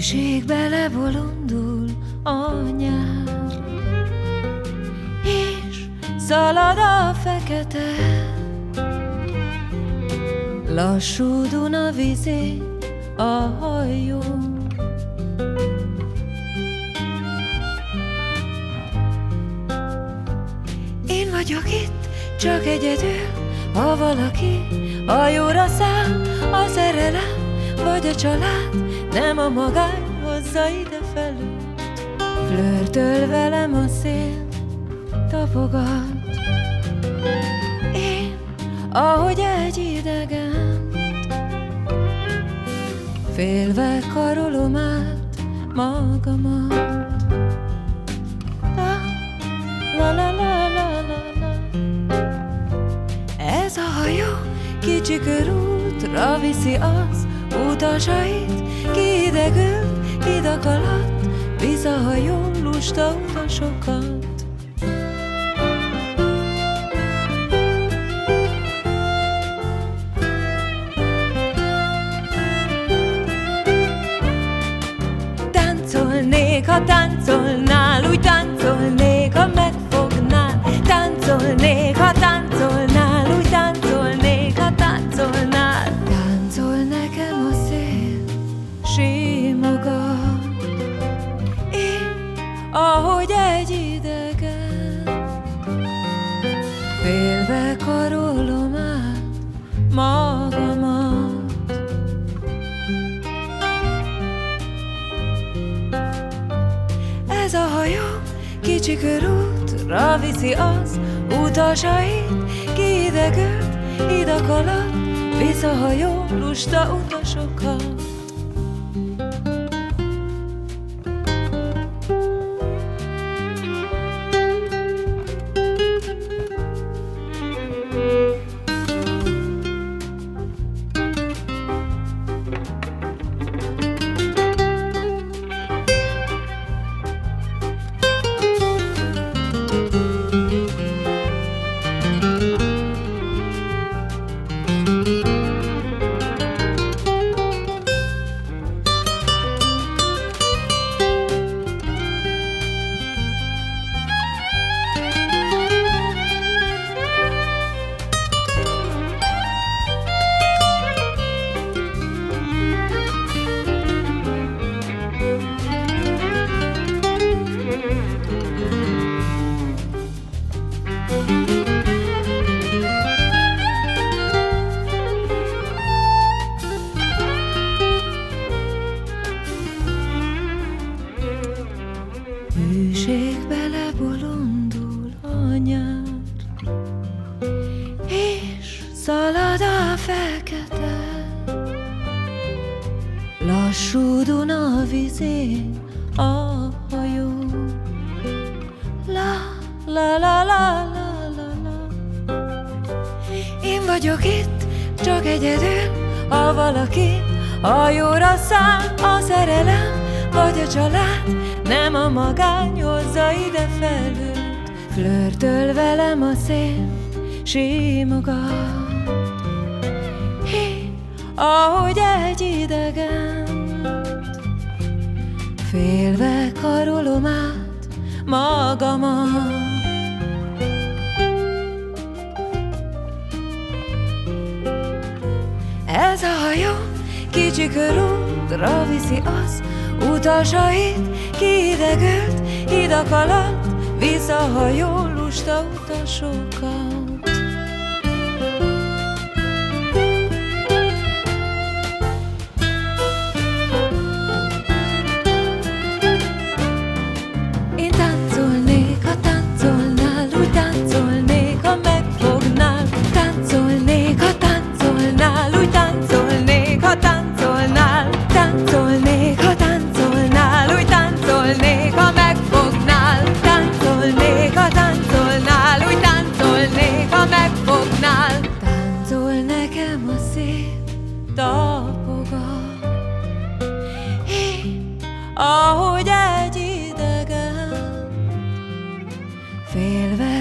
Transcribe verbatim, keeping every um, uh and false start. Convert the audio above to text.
Hűségbe lebolondul a nyár, és szalad a fekete, lassú Duna vizén a hajó. Én vagyok itt, csak egyedül, ha valaki hajóra száll, a szerelem vagy a család, nem a magány hozza ide felült. Flörtöl velem a szél, tapogat, én, ahogy egy idegen, félve karolom át magamat. La, la, la, la, la, la. Ez a hajó kicsi körútra viszi az utasait, kiidegült hidak alatt visszahajol lusta utasokat. Táncolnék, ha táncolnál, úgy táncolnék, ha megfognál. Táncolnék, ha táncolnál, úgy táncolnék, ha táncolnál. Táncol nekem a szél, simogat, én, ahogy egy idegen, félve karolom át magamat. Ez a hajó kicsi körútra viszi az utasait, kiidegült hidak alatt visszahajol lusta utasokat. Hűségbe lebolondul a nyár, és szalad a fekete, lassú Duna vizén a hajó. La, la, la, la, la, la, la. Én vagyok itt, csak egyedül, ha valaki hajóra száll, a szerelem vagy a család, nem a magány hozza ide felült. Flörtöl velem a szél, simogat, én, ahogy egy idegen, félve karolom át magamat. Ez a hajó kicsi körútra viszi az utasait, kiidegült hidak alatt visszahajol lusta utasokat. Én táncolnék, ha táncolnál, úgy táncolnék, ha megfognál. Táncolnék, ha táncolnál, úgy táncolnék, ha táncolnál. Táncolnék, ha táncolnál, úgy táncolnék, ha megfognál. Táncolnék, ha táncolnál, úgy táncolnék, ha megfognál. Táncol nekem a szél, tapogat, én, ahogy egy idegen, félve